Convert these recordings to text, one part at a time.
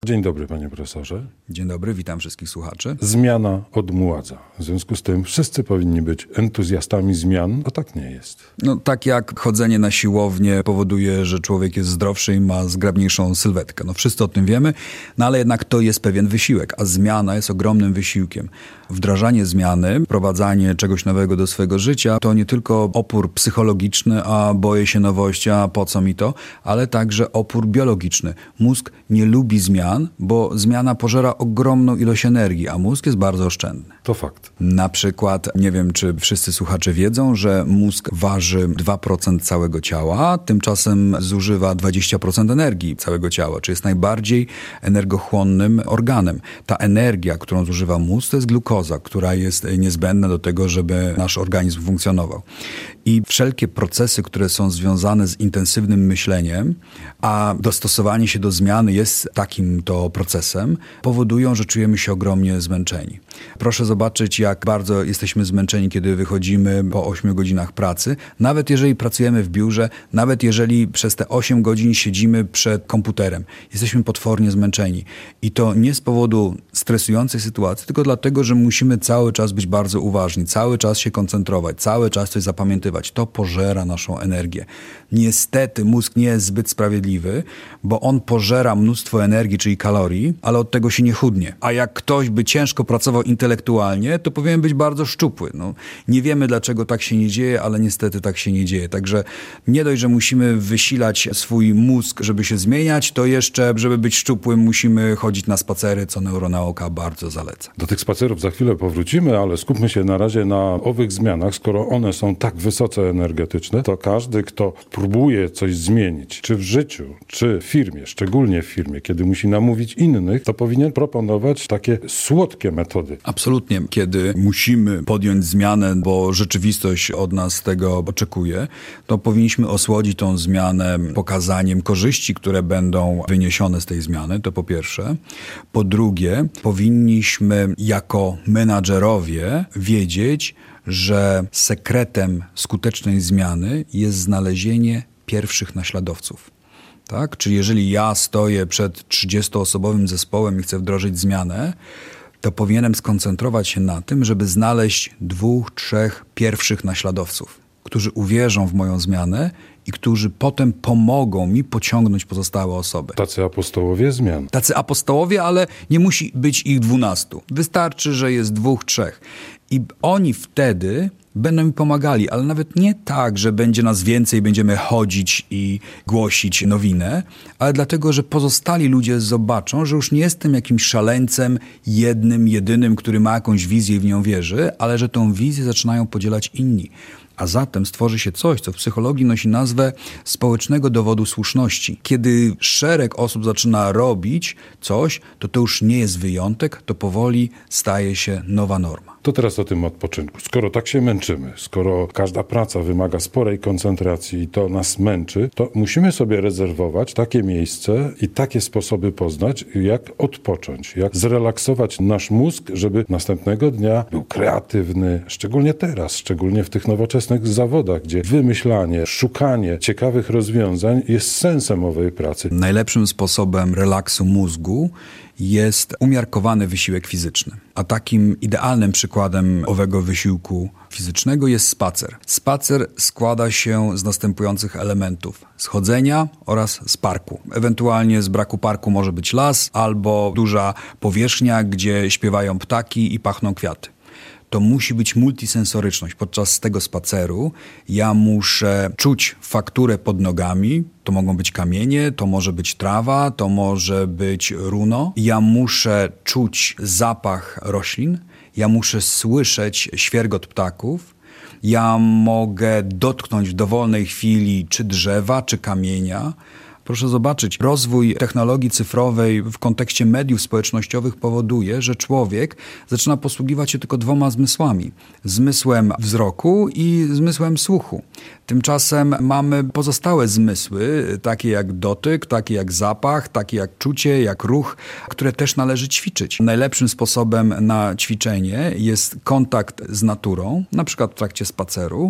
Dzień dobry, panie profesorze. Dzień dobry, witam wszystkich słuchaczy. Zmiana odmładza. W związku z tym wszyscy powinni być entuzjastami zmian, a tak nie jest. Tak jak chodzenie na siłownię powoduje, że człowiek jest zdrowszy i ma zgrabniejszą sylwetkę. Wszyscy o tym wiemy, ale jednak to jest pewien wysiłek, a zmiana jest ogromnym wysiłkiem. Wdrażanie zmiany, wprowadzanie czegoś nowego do swojego życia to nie tylko opór psychologiczny, a boję się nowości, a po co mi to, ale także opór biologiczny. Mózg nie lubi zmian, bo zmiana pożera ogromną ilość energii, a mózg jest bardzo oszczędny. To fakt. Na przykład, nie wiem, czy wszyscy słuchacze wiedzą, że mózg waży 2% całego ciała, tymczasem zużywa 20% energii całego ciała, czyli jest najbardziej energochłonnym organem. Ta energia, którą zużywa mózg, to jest glukoza, która jest niezbędna do tego, żeby nasz organizm funkcjonował. I wszelkie procesy, które są związane z intensywnym myśleniem, a dostosowanie się do zmiany jest takim to procesem, powodują, że czujemy się ogromnie zmęczeni. Proszę zobaczyć, jak bardzo jesteśmy zmęczeni, kiedy wychodzimy po 8 godzinach pracy. Nawet jeżeli pracujemy w biurze, nawet jeżeli przez te 8 godzin siedzimy przed komputerem. Jesteśmy potwornie zmęczeni. I to nie z powodu stresującej sytuacji, tylko dlatego, że musimy cały czas być bardzo uważni, cały czas się koncentrować, cały czas coś zapamiętywać. To pożera naszą energię. Niestety mózg nie jest zbyt sprawiedliwy, bo on pożera mnóstwo energii, czyli kalorii, ale od tego się nie chudnie. A jak ktoś by ciężko pracował intelektualnie, to powinien być bardzo szczupły. Nie wiemy, dlaczego tak się nie dzieje, ale niestety tak się nie dzieje. Także nie dość, że musimy wysilać swój mózg, żeby się zmieniać, to jeszcze, żeby być szczupłym, musimy chodzić na spacery, co neuronauka bardzo zaleca. Do tych spacerów za chwilę powrócimy, ale skupmy się na razie na owych zmianach. Skoro one są tak wysoce energetyczne, to każdy, kto próbuje coś zmienić, czy w życiu, czy w firmie, szczególnie w firmie, kiedy musi namówić innych, to powinien proponować takie słodkie metody. Absolutnie. Kiedy musimy podjąć zmianę, bo rzeczywistość od nas tego oczekuje, to powinniśmy osłodzić tą zmianę pokazaniem korzyści, które będą wyniesione z tej zmiany, to po pierwsze. Po drugie, powinniśmy jako menadżerowie wiedzieć, że sekretem skutecznej zmiany jest znalezienie pierwszych naśladowców. Tak? Czyli jeżeli ja stoję przed 30-osobowym zespołem i chcę wdrożyć zmianę, to powinienem skoncentrować się na tym, żeby znaleźć 2-3 pierwszych naśladowców, którzy uwierzą w moją zmianę i którzy potem pomogą mi pociągnąć pozostałe osoby. Tacy apostołowie zmian. Tacy apostołowie, ale nie musi być ich 12. Wystarczy, że jest 2-3. I oni wtedy będą mi pomagali, ale nawet nie tak, że będzie nas więcej, będziemy chodzić i głosić nowinę, ale dlatego, że pozostali ludzie zobaczą, że już nie jestem jakimś szaleńcem jednym, jedynym, który ma jakąś wizję i w nią wierzy, ale że tą wizję zaczynają podzielać inni. A zatem stworzy się coś, co w psychologii nosi nazwę społecznego dowodu słuszności. Kiedy szereg osób zaczyna robić coś, to już nie jest wyjątek, to powoli staje się nowa norma. To teraz o tym odpoczynku. Skoro tak się męczymy, skoro każda praca wymaga sporej koncentracji i to nas męczy, to musimy sobie rezerwować takie miejsce i takie sposoby poznać, jak odpocząć, jak zrelaksować nasz mózg, żeby następnego dnia był kreatywny, szczególnie teraz, szczególnie w tych nowoczesnych zawodach, gdzie wymyślanie, szukanie ciekawych rozwiązań jest sensem owej pracy. Najlepszym sposobem relaksu mózgu jest umiarkowany wysiłek fizyczny. A takim idealnym przykładem owego wysiłku fizycznego jest spacer. Spacer składa się z następujących elementów: z chodzenia oraz z parku. Ewentualnie z braku parku może być las albo duża powierzchnia, gdzie śpiewają ptaki i pachną kwiaty. To musi być multisensoryczność. Podczas tego spaceru ja muszę czuć fakturę pod nogami. To mogą być kamienie, to może być trawa, to może być runo. Ja muszę czuć zapach roślin. Ja muszę słyszeć świergot ptaków. Ja mogę dotknąć w dowolnej chwili czy drzewa, czy kamienia. Proszę zobaczyć, rozwój technologii cyfrowej w kontekście mediów społecznościowych powoduje, że człowiek zaczyna posługiwać się tylko 2 zmysłami. Zmysłem wzroku i zmysłem słuchu. Tymczasem mamy pozostałe zmysły, takie jak dotyk, takie jak zapach, takie jak czucie, jak ruch, które też należy ćwiczyć. Najlepszym sposobem na ćwiczenie jest kontakt z naturą, na przykład w trakcie spaceru,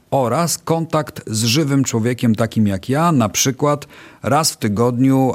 oraz kontakt z żywym człowiekiem takim jak ja, na przykład raz w tygodniu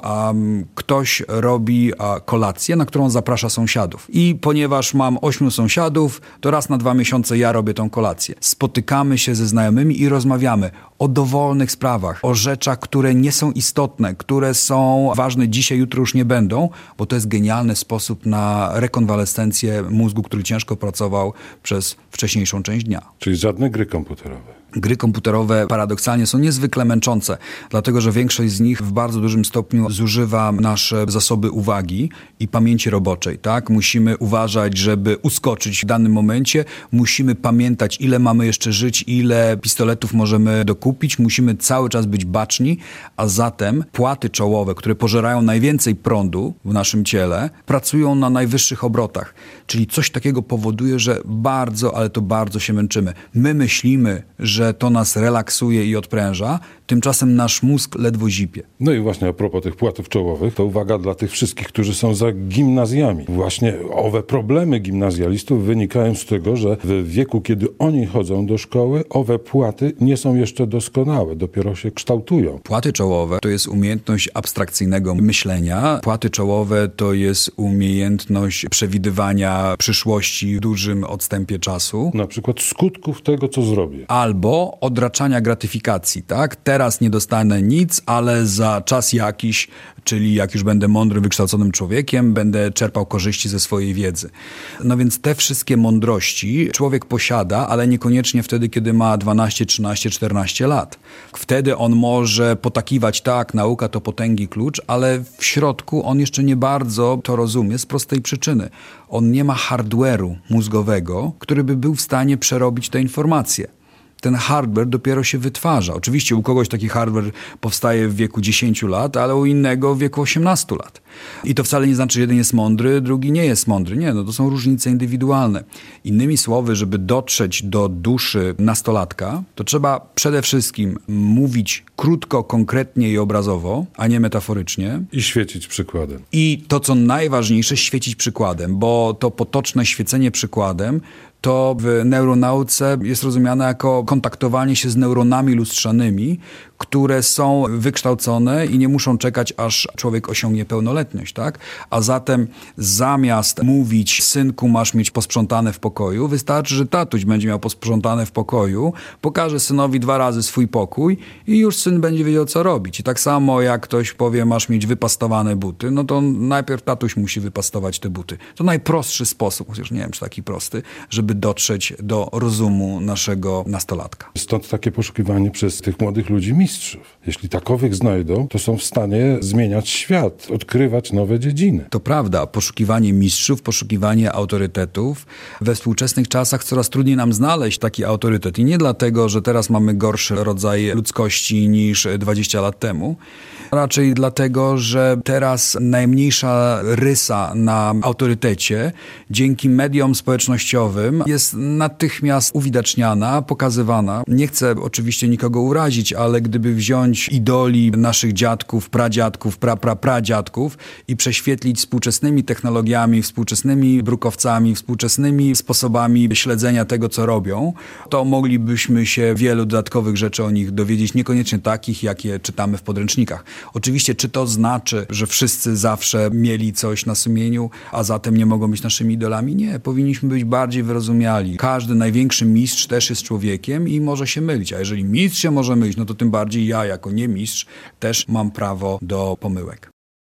ktoś robi kolację, na którą zaprasza sąsiadów. I ponieważ mam 8 sąsiadów, to raz na 2 miesiące ja robię tą kolację. Spotykamy się ze znajomymi i rozmawiamy o dowolnych sprawach, o rzeczach, które nie są istotne, które są ważne dzisiaj, jutro już nie będą, bo to jest genialny sposób na rekonwalescencję mózgu, który ciężko pracował przez wcześniejszą część dnia. Czyli żadne gry komputerowe. Gry komputerowe paradoksalnie są niezwykle męczące, dlatego że większość z nich w bardzo dużym stopniu zużywa nasze zasoby uwagi i pamięci roboczej. Tak? Musimy uważać, żeby uskoczyć w danym momencie, musimy pamiętać, ile mamy jeszcze żyć, ile pistoletów możemy dokupić, musimy cały czas być baczni, a zatem płaty czołowe, które pożerają najwięcej prądu w naszym ciele, pracują na najwyższych obrotach. Czyli coś takiego powoduje, że bardzo, ale to bardzo się męczymy. My myślimy, że to nas relaksuje i odpręża, tymczasem nasz mózg ledwo zipie. No i właśnie a propos tych płatów czołowych, to uwaga dla tych wszystkich, którzy są za gimnazjami. Właśnie owe problemy gimnazjalistów wynikają z tego, że w wieku, kiedy oni chodzą do szkoły, owe płaty nie są jeszcze doskonałe, dopiero się kształtują. Płaty czołowe to jest umiejętność abstrakcyjnego myślenia. Płaty czołowe to jest umiejętność przewidywania przyszłości w dużym odstępie czasu. Na przykład skutków tego, co zrobię. Albo odraczania gratyfikacji, tak? Teraz nie dostanę nic, ale za czas jakiś, czyli jak już będę mądrym, wykształconym człowiekiem, będę czerpał korzyści ze swojej wiedzy. No więc te wszystkie mądrości człowiek posiada, ale niekoniecznie wtedy, kiedy ma 12, 13, 14 lat. Wtedy on może potakiwać, tak, nauka to potęgi klucz, ale w środku on jeszcze nie bardzo to rozumie z prostej przyczyny. On nie ma hardware'u mózgowego, który by był w stanie przerobić te informacje. Ten hardware dopiero się wytwarza. Oczywiście u kogoś taki hardware powstaje w wieku 10 lat, ale u innego w wieku 18 lat. I to wcale nie znaczy, że jeden jest mądry, drugi nie jest mądry. Nie, no to są różnice indywidualne. Innymi słowy, żeby dotrzeć do duszy nastolatka, to trzeba przede wszystkim mówić krótko, konkretnie i obrazowo, a nie metaforycznie. I świecić przykładem. I to, co najważniejsze, świecić przykładem, bo to potoczne świecenie przykładem to w neuronauce jest rozumiane jako kontaktowanie się z neuronami lustrzanymi, które są wykształcone i nie muszą czekać, aż człowiek osiągnie pełnoletność, tak? A zatem zamiast mówić, synku, masz mieć posprzątane w pokoju, wystarczy, że tatuś będzie miał posprzątane w pokoju, pokaże synowi 2 razy swój pokój i już syn będzie wiedział, co robić. I tak samo jak ktoś powie, masz mieć wypastowane buty, no to najpierw tatuś musi wypastować te buty. To najprostszy sposób, chociaż nie wiem, czy taki prosty, żeby dotrzeć do rozumu naszego nastolatka. Stąd takie poszukiwanie przez tych młodych ludzi mistrzów. Jeśli takowych znajdą, to są w stanie zmieniać świat, odkrywać nowe dziedziny. To prawda, poszukiwanie mistrzów, poszukiwanie autorytetów. We współczesnych czasach coraz trudniej nam znaleźć taki autorytet. I nie dlatego, że teraz mamy gorszy rodzaj ludzkości niż 20 lat temu. Raczej dlatego, że teraz najmniejsza rysa na autorytecie dzięki mediom społecznościowym jest natychmiast uwidaczniana, pokazywana. Nie chcę oczywiście nikogo urazić, ale gdyby wziąć idoli naszych dziadków, pradziadków, pradziadków i prześwietlić współczesnymi technologiami, współczesnymi brukowcami, współczesnymi sposobami śledzenia tego, co robią, to moglibyśmy się wielu dodatkowych rzeczy o nich dowiedzieć, niekoniecznie takich, jakie czytamy w podręcznikach. Oczywiście, czy to znaczy, że wszyscy zawsze mieli coś na sumieniu, a zatem nie mogą być naszymi idolami? Nie, powinniśmy być bardziej wyrozumiali. Każdy największy mistrz też jest człowiekiem i może się mylić, a jeżeli mistrz się może mylić, no to tym bardziej ja jako nie mistrz też mam prawo do pomyłek.